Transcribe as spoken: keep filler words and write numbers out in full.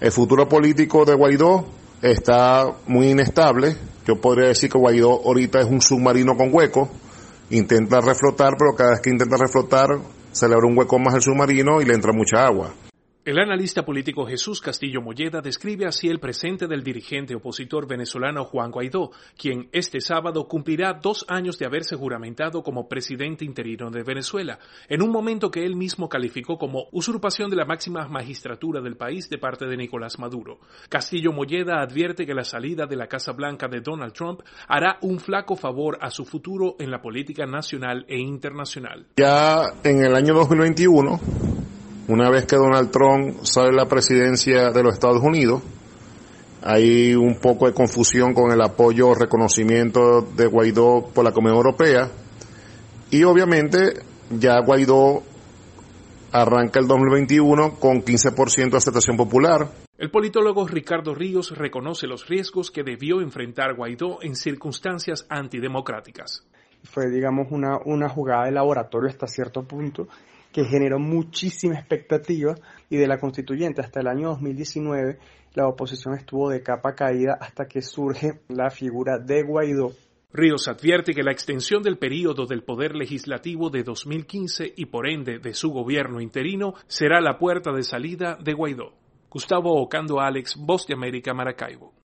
El futuro político de Guaidó está muy inestable. Yo podría decir que Guaidó ahorita es un submarino con hueco. Intenta reflotar, pero cada vez que intenta reflotar se le abre un hueco más al submarino y le entra mucha agua. El analista político Jesús Castillo Molleda describe así el presente del dirigente opositor venezolano Juan Guaidó, quien este sábado cumplirá dos años de haberse juramentado como presidente interino de Venezuela, en un momento que él mismo calificó como usurpación de la máxima magistratura del país de parte de Nicolás Maduro. Castillo Molleda advierte que la salida de la Casa Blanca de Donald Trump hará un flaco favor a su futuro en la política nacional e internacional. Ya en el año dos mil veintiuno, una vez que Donald Trump sale de la presidencia de los Estados Unidos, hay un poco de confusión con el apoyo o reconocimiento de Guaidó por la Comunidad Europea, y obviamente ya Guaidó arranca el dos mil veintiuno con quince por ciento de aceptación popular. El politólogo Ricardo Ríos reconoce los riesgos que debió enfrentar Guaidó en circunstancias antidemocráticas. Fue, digamos, una, una jugada de laboratorio hasta cierto punto, que generó muchísima expectativa, y de la constituyente hasta el año dos mil diecinueve la oposición estuvo de capa caída hasta que surge la figura de Guaidó. Ríos advierte que la extensión del período del poder legislativo de dos mil quince y por ende de su gobierno interino será la puerta de salida de Guaidó. Gustavo Ocando Alex, Voz de América, Maracaibo.